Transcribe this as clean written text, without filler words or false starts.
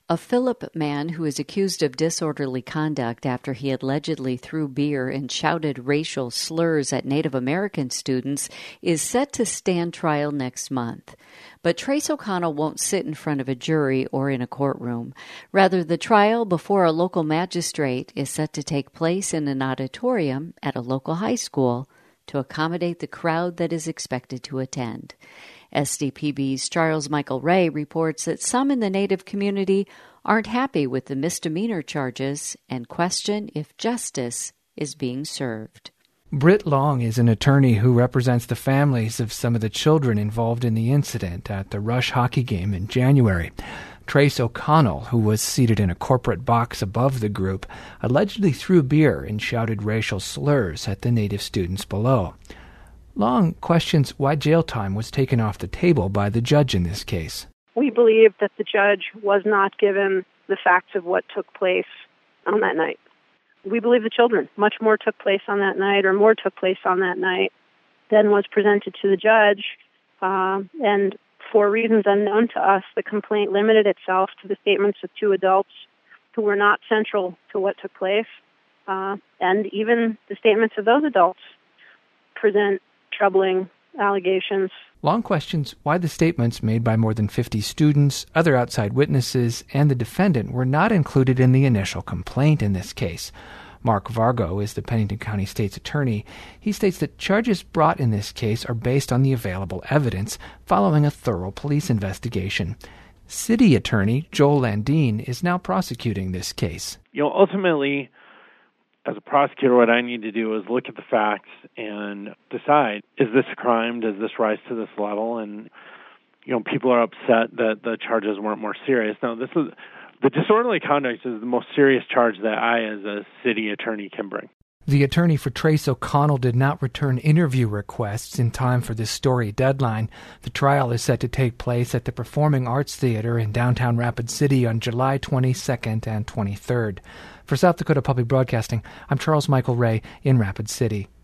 A Phillip man who is accused of disorderly conduct after he allegedly threw beer and shouted racial slurs at Native American students is set to stand trial next month. But Trace O'Connell won't sit in front of a jury or in a courtroom. Rather, the trial before a local magistrate is set to take place in an auditorium at a local high school to accommodate the crowd that is expected to attend. SDPB's Charles Michael Ray reports that some in the Native community aren't happy with the misdemeanor charges and question if justice is being served. Britt Long is an attorney who represents the families of some of the children involved in the incident at the Rush hockey game in January. Trace O'Connell, who was seated in a corporate box above the group, allegedly threw beer and shouted racial slurs at the Native students below. Long questions why jail time was taken off the table by the judge in this case. We believe that the judge was not given the facts of what took place on that night. We believe the children. Much more took place on that night, or more took place on that night than was presented to the judge. And for reasons unknown to us, the complaint limited itself to the statements of two adults who were not central to what took place. And even the statements of those adults present troubling allegations. Long questions why the statements made by more than 50 students, other outside witnesses, and the defendant were not included in the initial complaint in this case. Mark Vargo is the Pennington County State's attorney. He states that charges brought in this case are based on the available evidence following a thorough police investigation. City Attorney Joel Landine is now prosecuting this case. Ultimately, as a prosecutor, what I need to do is look at the facts and decide, is this a crime? Does this rise to this level? And, people are upset that the charges weren't more serious. Now, the disorderly conduct is the most serious charge that I, as a city attorney, can bring. The attorney for Trace O'Connell did not return interview requests in time for this story deadline. The trial is set to take place at the Performing Arts Theater in downtown Rapid City on July 22nd and 23rd. For South Dakota Public Broadcasting, I'm Charles Michael Ray in Rapid City.